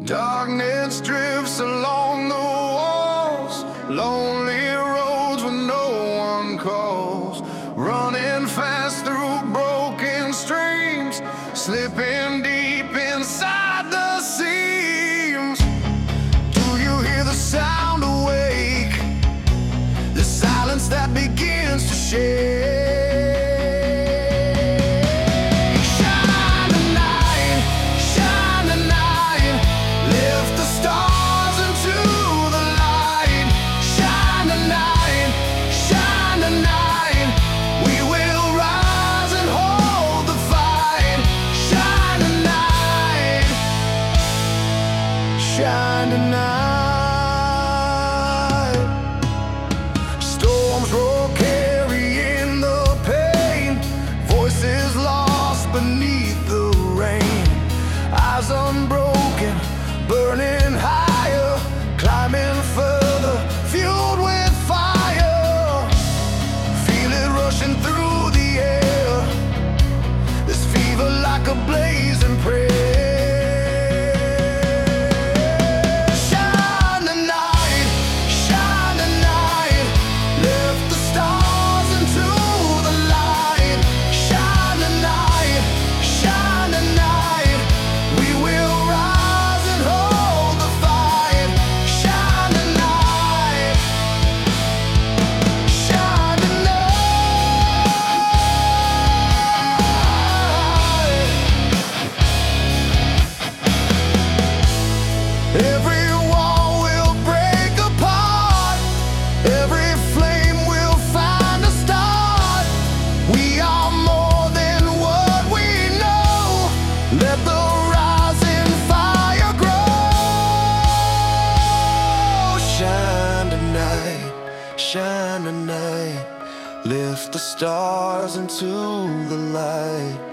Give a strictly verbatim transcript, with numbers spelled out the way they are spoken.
Darkness drifts along the walls, lonely roads where no one calls, running fast through broken streams, slipping deep inside the seams. Do you hear the sound awake? The silence that begins to shake. Shine tonight. Storms roll, carrying the pain, voices lost beneath the rain, eyes unbroken, burning higher, climbing further, fueled with fire. Feel it rushing through the air, this fever like a blazing prayer. Every wall will break apart, every flame will find a start. We are more than what we know. Let the rising fire grow. Shine tonight, shine tonight. Lift the stars into the light.